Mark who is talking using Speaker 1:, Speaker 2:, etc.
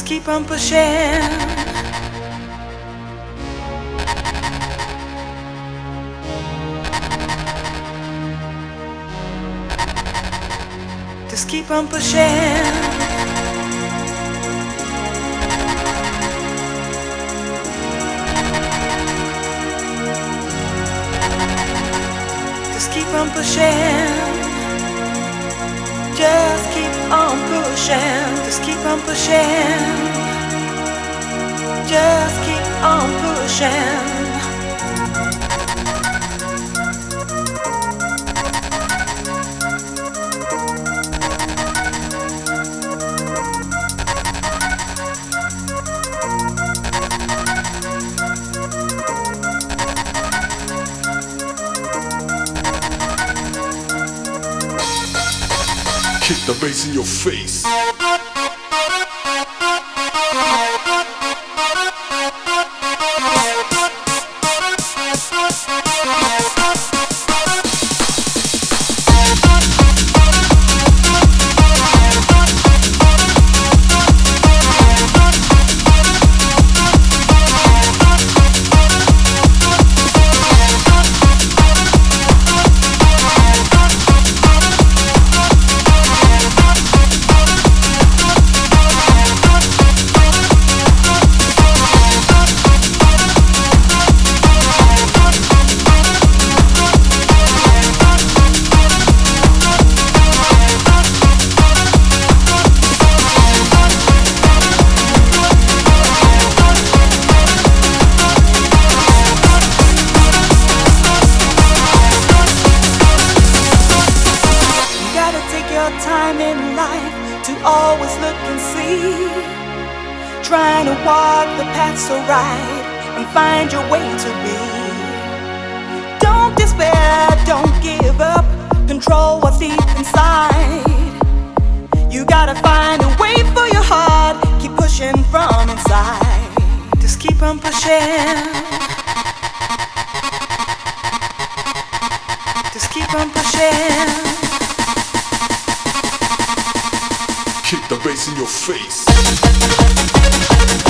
Speaker 1: Just keep on pushing. Just keep on pushing. Just keep on pushing. Just keep on pushing. Just keep on pushing. Just keep on pushing.
Speaker 2: Kick the bass in your face.
Speaker 1: Time in life to always look and see, trying to walk the path so right and find your way to be. Don't despair, don't give up, control what's deep inside. You gotta find a way for your heart, keep pushing from inside. Just keep on pushing. Just keep on pushing.
Speaker 2: Kick the bass in your face.